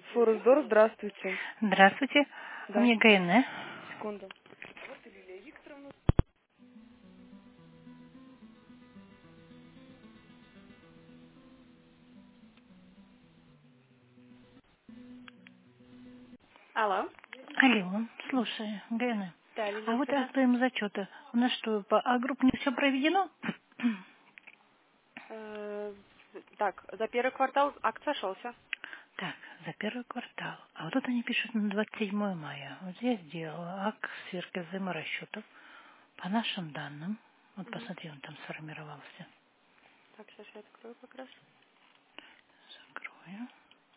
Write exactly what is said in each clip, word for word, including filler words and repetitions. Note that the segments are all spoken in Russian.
Форусдор, здравствуйте. Здравствуйте. У Да, меня ГН. секунду. Алло. Алло, слушай, ГН. Да, А Лилия вот Сера. ожидаем зачета. У нас что, по А-группе не все проведено? Э, так, за первый квартал акт сошелся. Так, за первый квартал. А вот тут они пишут на двадцать седьмое мая. Вот я сделала акт сверки взаиморасчетов по нашим данным. Вот Мгм. посмотри, он там сформировался. Так, сейчас я открою как раз. Закрою.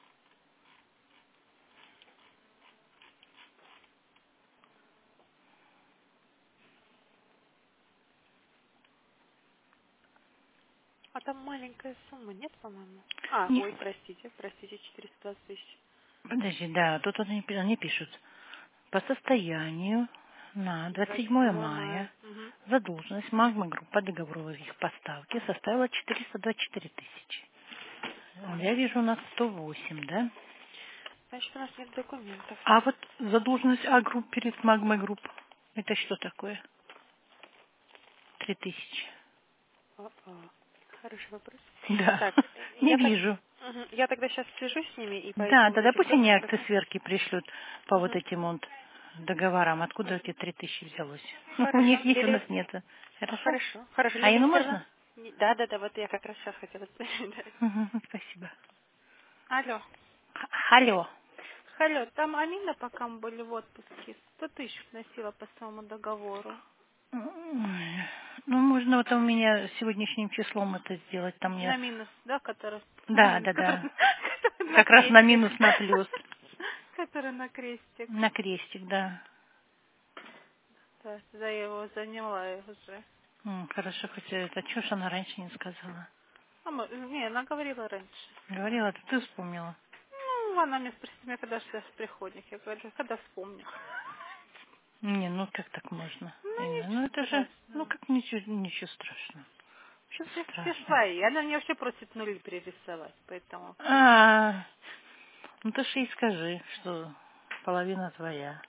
А там маленькая сумма, нет, по-моему? А, Не, ой, простите, простите, четыреста двадцать тысяч. подожди, да, тут они, пи- они пишут. По состоянию на двадцать двадцать седьмое седьмое мая. мая Угу. задолженность Магма Групп по договору их поставки составила четыреста двадцать четыре тысячи. А Я вижу у нас сто восемь, да? Значит, у нас нет документов. А вот задолженность А-групп перед Магмой Групп, это что такое? Три тысячи. О-о. Хороший вопрос. Да, Так, не я так, вижу. мгм, я тогда сейчас свяжусь с ними и по Да, поводу тогда этих пусть они документов. акты сверки пришлют по вот Мгм. этим вот договорам. Откуда эти три тысячи взялось? У них Хорошо. есть, у нас Лилия, нет. Хорошо? хорошо. Хорошо, А Лилия ему Викторовна? можно? Не- Да, да, да, вот я как раз сейчас хотела спросить. Да. Мгм, спасибо. Алло. Х- Алло. Алло, там Амина, пока мы были в отпуске, сто тысяч вносила по своему договору. Ой, Ну, можно вот у меня сегодняшним числом это сделать. Там На я... минус, да, который, на Да, минус, да, который, да. который на Как раз на крестик. минус, на плюс. Который на крестик. На крестик, да. Да, да, я его заняла уже. М, Хорошо, хотя это чё ж она раньше не сказала. А мы, не, она говорила раньше. Говорила, это ты вспомнила. Ну, она меня спросила, меня когда сейчас приходит. Я говорю, когда вспомню. Не, ну как так можно? Ну, Инна? Ну ничего это же, ну страшного. как ничего, ничего страшного. Что Все, все страшного? свои. Она мне вообще просит нули перерисовать, поэтому А, ну ты же ей скажи, что половина твоя.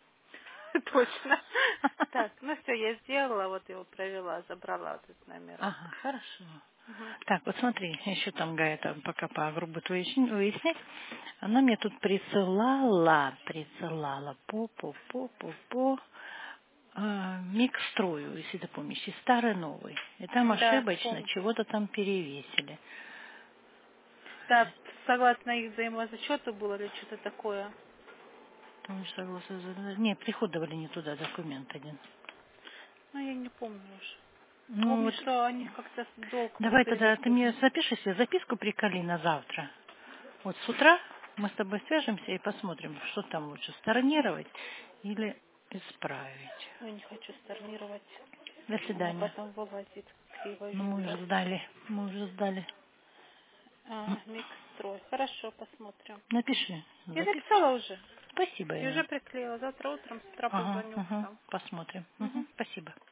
точно. Так, ну все, я сделала, вот его провела, забрала вот этот номерок. Ага, хорошо. Мгм. Так, вот смотри, еще там Гая там пока по грубо выясни- выяснять. Она мне тут присылала, присылала по, по, по, по, по а, микстрою, если ты помнишь, и старый новый. И там Да, ошибочно помню. чего-то там перевесили. Да, согласно их взаимозачету было или что-то такое. Там же согласно за- Не, приходовали не туда документ один. Ну, я не помню уже. Ну Помню, вот, что они как-то долг мы давай тогда ты перевели. мне запиши себе записку приколи на завтра. Вот с утра мы с тобой свяжемся и посмотрим, что там лучше, stornировать или исправить. Но я не хочу stornировать. До У меня свидания. потом вылазит криво Ну, мы видно. уже сдали, мы уже сдали. М, А, микстрой. Хорошо, посмотрим. Напиши Я записку. написала уже. Спасибо, И уже Инна. приклеила. Завтра утром с утра Ага, позвоню ага, там. посмотрим. Мгм. Мгм, спасибо.